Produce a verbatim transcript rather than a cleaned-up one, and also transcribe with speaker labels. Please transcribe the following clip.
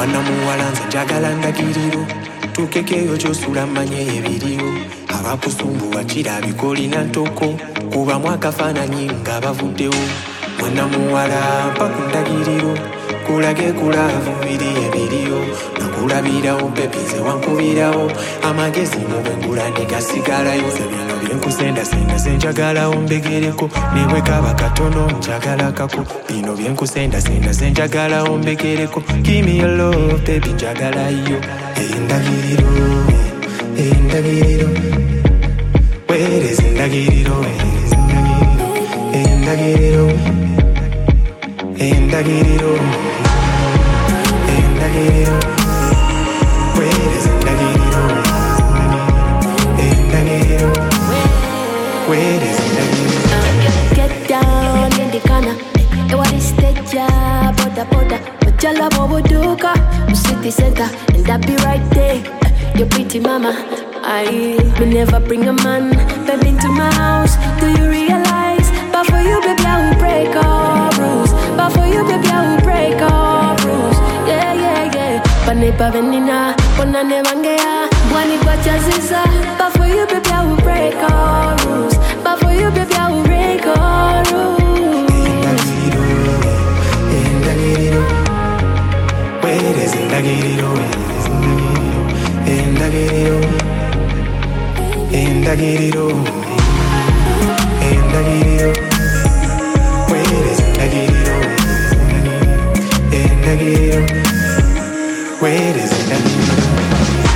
Speaker 1: mwana muwala nze njagala ndagiriro tukekeyo kyosula manye ebiriyo abakusumbuwa kirabika olina ntoko kubamu akafaananyi nga bavuddewo mwana muwala mpa ku ndagiriro kulage kulaavu biri ebiriyo nakulabirawo pepize wankubirawo amagezi mu bwengula ne gasigalayo bino byenkusendasenda zenjagalawo mbegereko newe kaba katono njagala kako bino byenkusendasenda zenjagalawo mbegereko give me your love baby njagalayo endagiriro endagiriro where is endagiriro endagiriro endagiriro endagiriro where is endagiriro endagiriro where is endagiriro
Speaker 2: get down in the corner e what is that job boda boda but your love obuduka city center and I be right there your pretty mama I will never bring a man baby into my house do you realize but for you baby I will break all rules but for you baby I will break all rules yeah yeah yeah panepa venina pona nevangea mwani kwa chaziza but for you baby I will break all rules but for you baby I will break all rules
Speaker 1: endagiriro where is endagiriro endagiriro endagiriro endagiriro where is endagiriro endagiriro where is endagiriro